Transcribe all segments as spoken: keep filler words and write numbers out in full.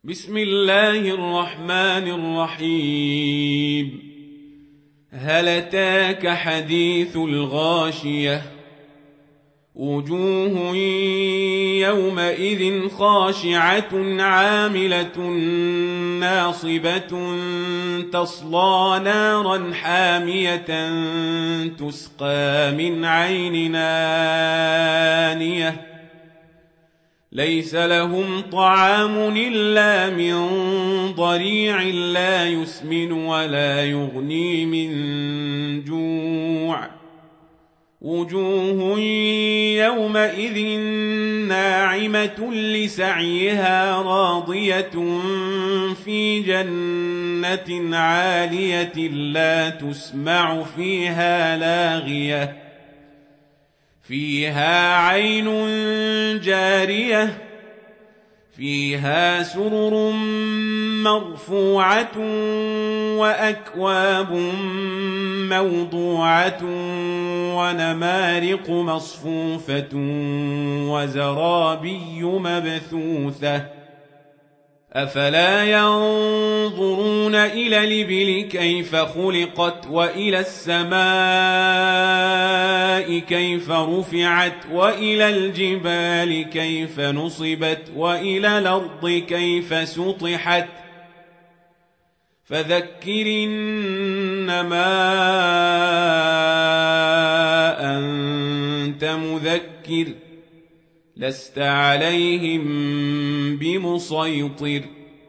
بسم الله الرحمن الرحيم. هل أتاك حديث الغاشية؟ وجوه يومئذ خاشعة عاملة ناصبة تصلى نارا حامية تسقى من عين آنية ليس لهم طعام إلا من ضريع لا يسمن ولا يغني من جوع. وجوه يومئذ ناعمة لسعيها راضية في جنة عالية لا تسمع فيها لاغية فيها عين جارية فيها سرر مرفوعة وأكواب موضوعة ونمارق مصفوفة وزرابي مبثوثة أفلا ينظرون إلى الإبل كيف خلقت وإلى السماء كيف رفعت وإلى الجبال كيف نصبت وإلى الأرض كيف سطحت فذكر إنما أنت مذكر لست عليهم بمسيطر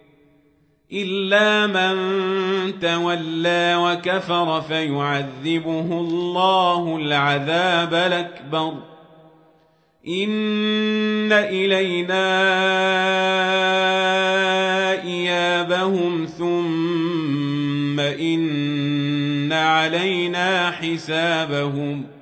إلا من تولى وكفر فيعذبه الله العذاب الأكبر إن إلينا إيابهم ثم إن علينا حسابهم